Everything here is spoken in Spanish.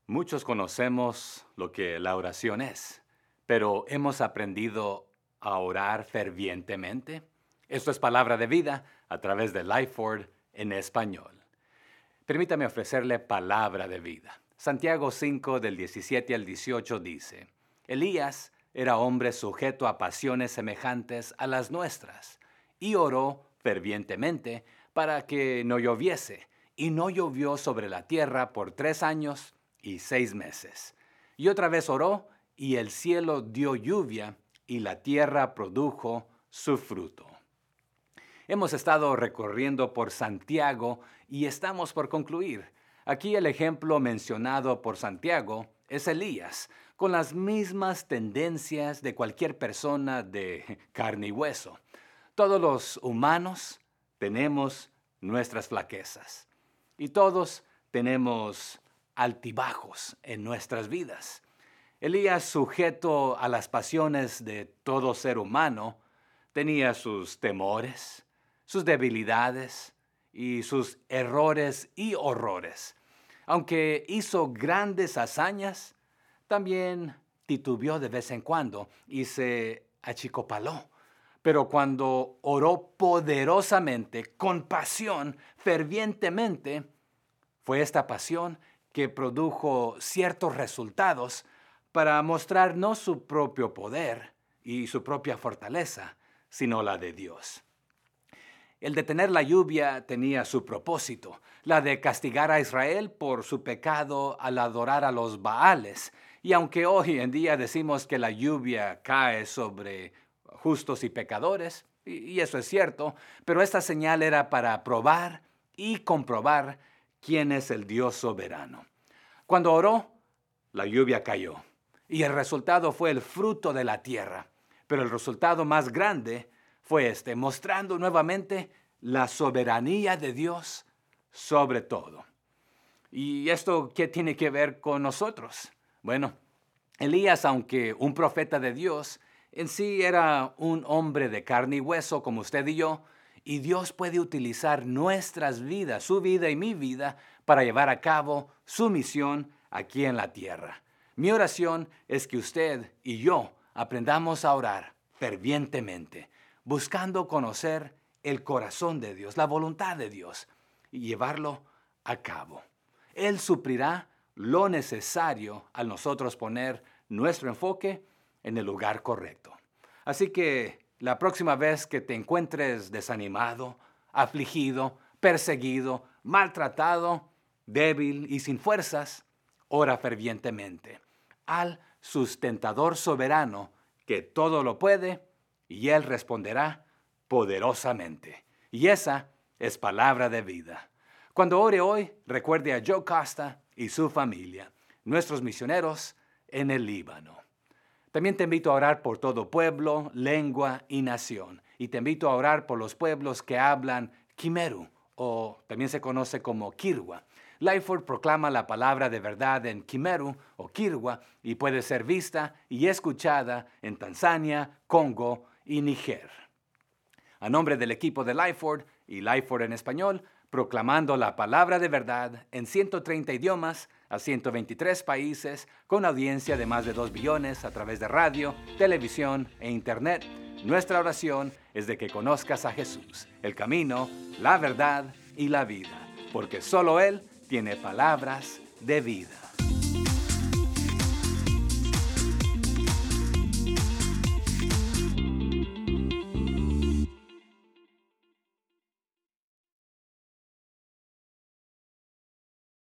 Muchos conocemos lo que la oración es, pero ¿hemos aprendido a orar fervientemente? Esto es Palabra de Vida a través de Lifeword en español. Permítame ofrecerle palabra de vida. Santiago 5 del 17 al 18 dice, Elías era hombre sujeto a pasiones semejantes a las nuestras, y oró fervientemente para que no lloviese, y no llovió sobre la tierra por 3 años y 6 meses. Y otra vez oró, y el cielo dio lluvia, y la tierra produjo su fruto. Hemos estado recorriendo por Santiago y estamos por concluir. Aquí el ejemplo mencionado por Santiago es Elías, con las mismas tendencias de cualquier persona de carne y hueso. Todos los humanos tenemos nuestras flaquezas y todos tenemos altibajos en nuestras vidas. Elías, sujeto a las pasiones de todo ser humano, tenía sus temores, sus debilidades y sus errores y horrores. Aunque hizo grandes hazañas, también titubeó de vez en cuando y se achicopaló. Pero cuando oró poderosamente, con pasión, fervientemente, fue esta pasión que produjo ciertos resultados para mostrar no su propio poder y su propia fortaleza, sino la de Dios. El detener la lluvia tenía su propósito, la de castigar a Israel por su pecado al adorar a los Baales. Y aunque hoy en día decimos que la lluvia cae sobre justos y pecadores, y eso es cierto, pero esta señal era para probar y comprobar quién es el Dios soberano. Cuando oró, la lluvia cayó, y el resultado fue el fruto de la tierra. Pero el resultado más grande fue mostrando nuevamente la soberanía de Dios sobre todo. ¿Y esto qué tiene que ver con nosotros? Bueno, Elías, aunque un profeta de Dios, en sí era un hombre de carne y hueso como usted y yo, y Dios puede utilizar nuestras vidas, su vida y mi vida, para llevar a cabo su misión aquí en la tierra. Mi oración es que usted y yo aprendamos a orar fervientemente, buscando conocer el corazón de Dios, la voluntad de Dios, y llevarlo a cabo. Él suplirá lo necesario al nosotros poner nuestro enfoque en el lugar correcto. Así que la próxima vez que te encuentres desanimado, afligido, perseguido, maltratado, débil y sin fuerzas, ora fervientemente al sustentador soberano que todo lo puede, y Él responderá poderosamente. Y esa es palabra de vida. Cuando ore hoy, recuerde a Joe Costa y su familia, nuestros misioneros en el Líbano. También te invito a orar por todo pueblo, lengua y nación. Y te invito a orar por los pueblos que hablan Kimeru, o también se conoce como Kirwa. Lifeword proclama la palabra de verdad en Kimeru o Kirwa y puede ser vista y escuchada en Tanzania, Congo y Níger. A nombre del equipo de Lifeword y Lifeword en español, proclamando la palabra de verdad en 130 idiomas a 123 países, con audiencia de más de 2 billones a través de radio, televisión e internet. Nuestra oración es de que conozcas a Jesús, el camino, la verdad y la vida, porque solo Él tiene palabras de vida.